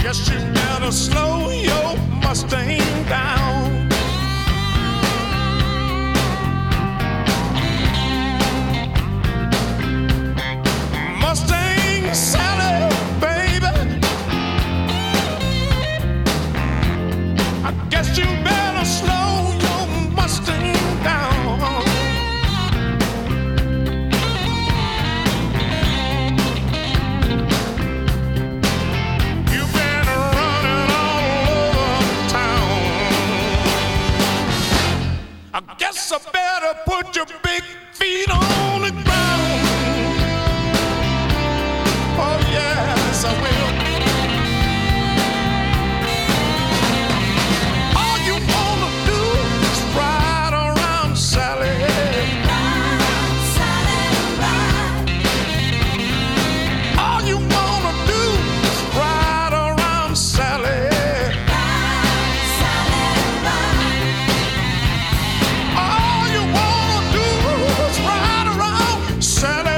Guess you better slow your Mustang down. Mustang Sally, baby, I guess you better slow your Mustang down. You've been running all over town. I guess I better put your big feet on the ground. Oh yes, I will. All you wanna do is ride around Sally. Ride, Sally, ride. All you wanna do is ride around Sally. Ride, Sally, ride. All you wanna do is ride around Sally.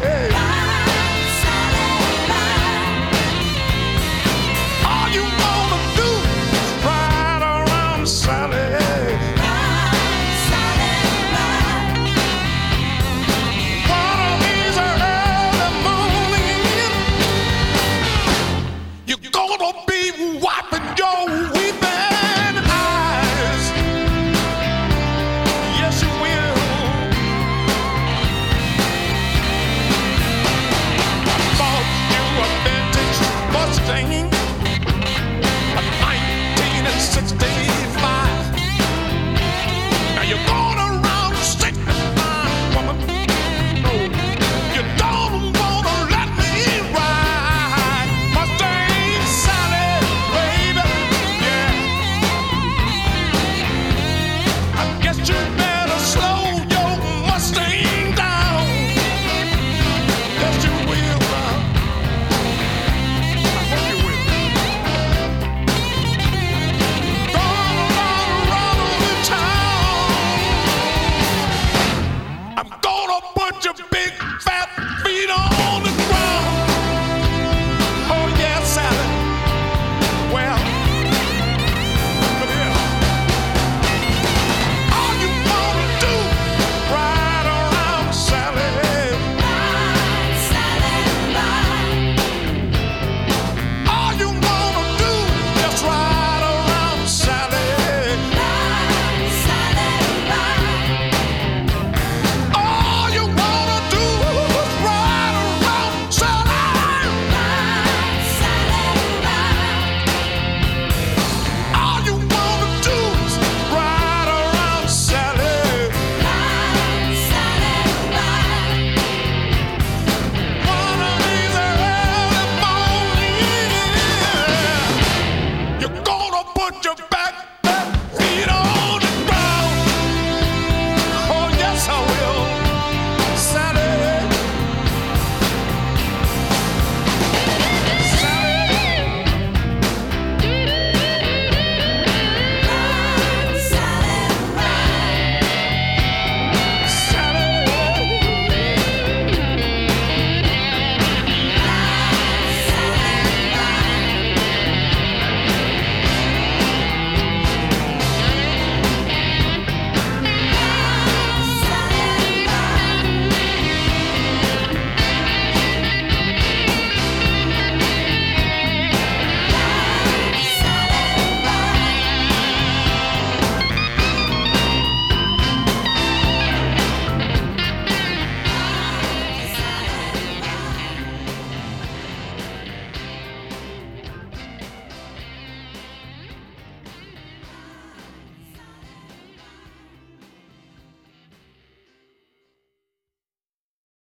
All you wanna do is ride around Sally. One of these early mornings, you're gonna be wiping your weeping eyes. Yes, you will. I bought you a vintage Mustang.